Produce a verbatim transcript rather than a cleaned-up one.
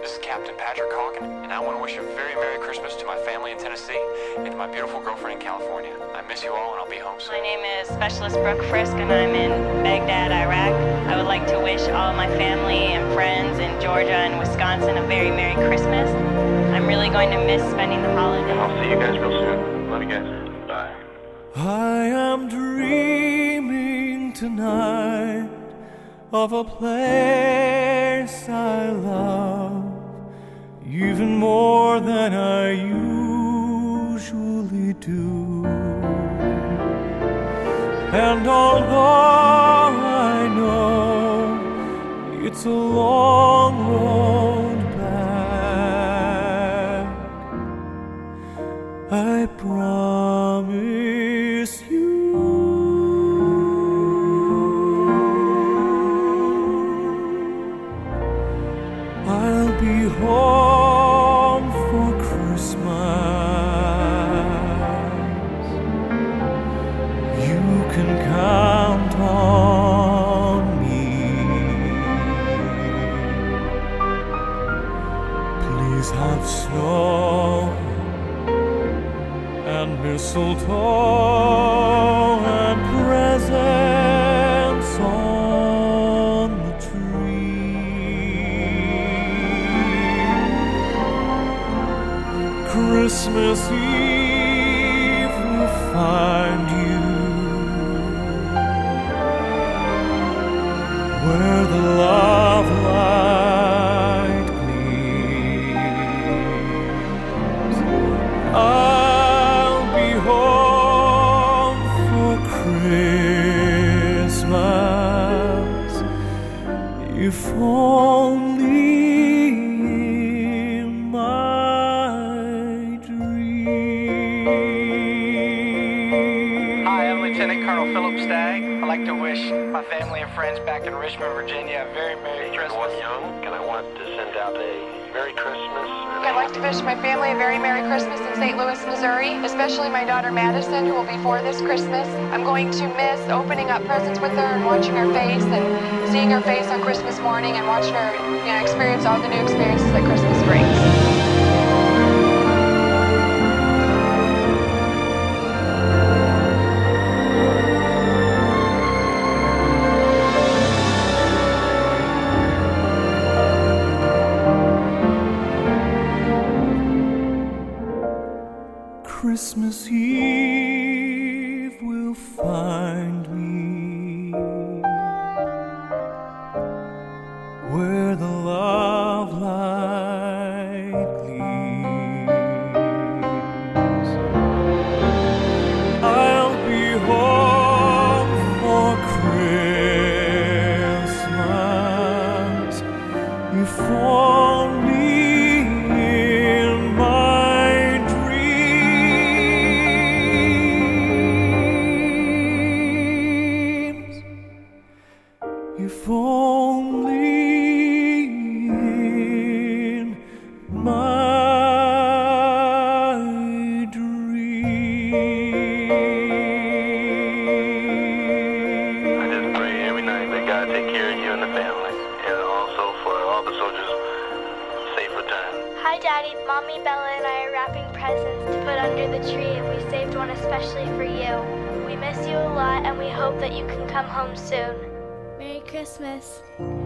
This is Captain Patrick Hawken, and I want to wish a very Merry Christmas to my family in Tennessee and to my beautiful girlfriend in California. I miss you all, and I'll be home soon. My name is Specialist Brooke Frisk, and I'm in Baghdad, Iraq. I would like to wish all my family and friends in Georgia and Wisconsin a very Merry Christmas. I'm really going to miss spending the holidays. And I'll see you guys real soon. Love you guys. Bye. I am dreaming tonight of a place I love even more than I usually do. And although I know it's a long road back, I promise you I'll be home for Christmas. You can count on me. Please have snow and mistletoe and presents on the tree. Christmas Eve will find you where the love light gleams. I'll be home for Christmas, if only in my dreams. Hi, I'm Lieutenant Colonel Philip Stagg. I'd like to wish my family and friends back in Richmond, Virginia a very Merry Christmas. Young, and I want to send out a Merry Christmas. I'd like to wish my family a very Merry Christmas in Saint Louis, Missouri, especially my daughter Madison, who will be four this Christmas. I'm going to miss opening up presents with her and watching her face and seeing her face on Christmas morning and watching her, you know, experience all the new experiences that Christmas brings. Christmas Eve will find me where the love light gleams. I'll be home for Christmas, if only in my dreams. If only in my dreams. I just pray every night that God take care of you and the family, and also for all the soldiers' safe return. Hi, Daddy. Mommy, Bella, and I are wrapping presents to put under the tree, and we saved one especially for you. We miss you a lot, and we hope that you can come home soon. Merry Christmas.